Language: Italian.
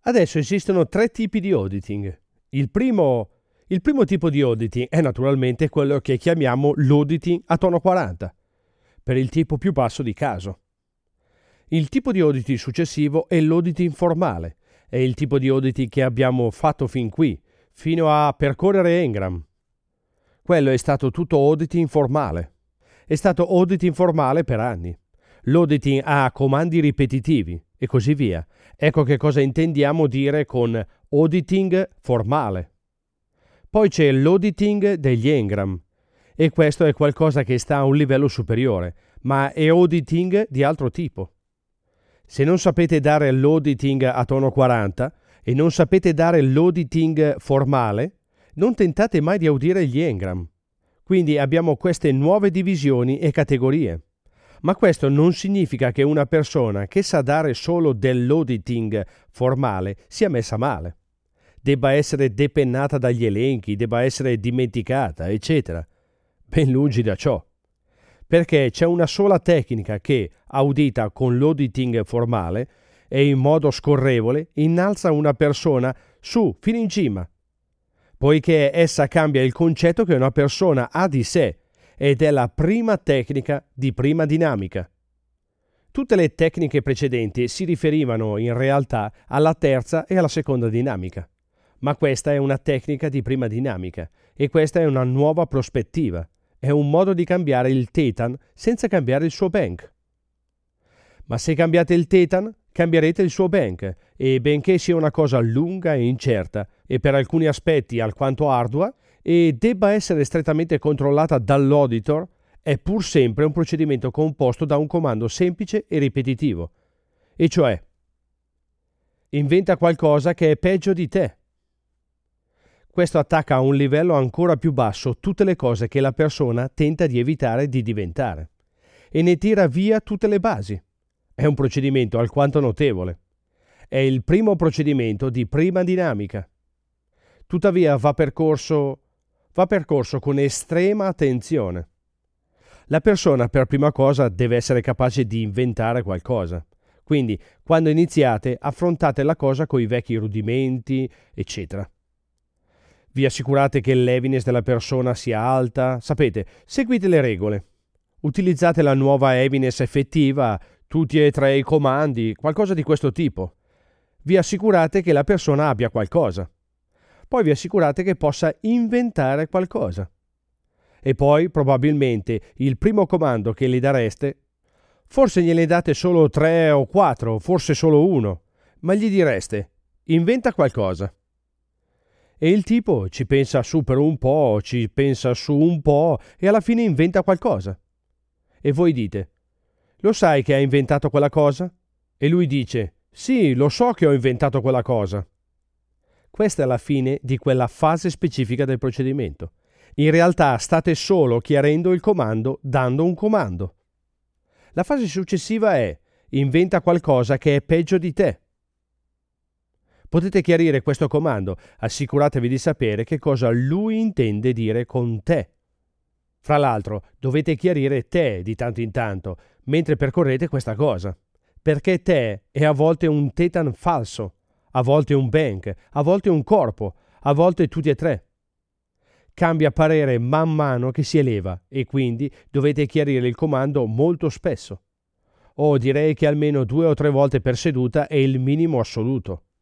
Adesso esistono 3 tipi di auditing. Il primo tipo di auditing è naturalmente quello che chiamiamo l'auditing a tono 40, per il tipo più basso di caso. Il tipo di auditing successivo è l'auditing formale, è il tipo di auditing che abbiamo fatto fin qui, fino a percorrere Ngram. Quello è stato tutto auditing formale. È stato auditing formale per anni. L'auditing a comandi ripetitivi e così via. Ecco che cosa intendiamo dire con auditing formale. Poi c'è l'auditing degli Ngram e questo è qualcosa che sta a un livello superiore, ma è auditing di altro tipo. Se non sapete dare l'auditing a tono 40 e non sapete dare l'auditing formale, non tentate mai di audire gli Ngram. Quindi abbiamo queste nuove divisioni e categorie. Ma questo non significa che una persona che sa dare solo dell'auditing formale sia messa male, debba essere depennata dagli elenchi, debba essere dimenticata, eccetera. Ben lungi da ciò. Perché c'è una sola tecnica che, audita con l'auditing formale e in modo scorrevole, innalza una persona su, fino in cima, poiché essa cambia il concetto che una persona ha di sé ed è la prima tecnica di prima dinamica. Tutte le tecniche precedenti si riferivano in realtà alla terza e alla seconda dinamica, ma questa è una tecnica di prima dinamica e questa è una nuova prospettiva. È un modo di cambiare il Thetan senza cambiare il suo bank. Ma se cambiate il Thetan, cambierete il suo bank e benché sia una cosa lunga e incerta e per alcuni aspetti alquanto ardua e debba essere strettamente controllata dall'auditor, è pur sempre un procedimento composto da un comando semplice e ripetitivo, e cioè inventa qualcosa che è peggio di te. Questo attacca a un livello ancora più basso tutte le cose che la persona tenta di evitare di diventare e ne tira via tutte le basi. È un procedimento alquanto notevole. È il primo procedimento di prima dinamica. Tuttavia va percorso con estrema attenzione. La persona per prima cosa deve essere capace di inventare qualcosa. Quindi, quando iniziate, affrontate la cosa coi vecchi rudimenti, eccetera. Vi assicurate che l'evidence della persona sia alta. Sapete, seguite le regole. Utilizzate la nuova evidence effettiva, tutti e 3 i comandi, qualcosa di questo tipo. Vi assicurate che la persona abbia qualcosa. Poi vi assicurate che possa inventare qualcosa. E poi, probabilmente, il primo comando che gli dareste, forse gliene date solo 3 o 4, forse solo 1, ma gli direste, inventa qualcosa. E il tipo ci pensa su per un po', ci pensa su un po' e alla fine inventa qualcosa. E voi dite, lo sai che ha inventato quella cosa? E lui dice, sì, lo so che ho inventato quella cosa. Questa è la fine di quella fase specifica del procedimento. In realtà state solo chiarendo il comando dando un comando. La fase successiva è inventa qualcosa che è peggio di te. Potete chiarire questo comando, assicuratevi di sapere che cosa lui intende dire con te. Fra l'altro, dovete chiarire te di tanto in tanto, mentre percorrete questa cosa. Perché te è a volte un Thetan falso, a volte un bank, a volte un corpo, a volte tutti e 3. Cambia parere man mano che si eleva e quindi dovete chiarire il comando molto spesso. O direi che almeno 2 o 3 volte per seduta è il minimo assoluto.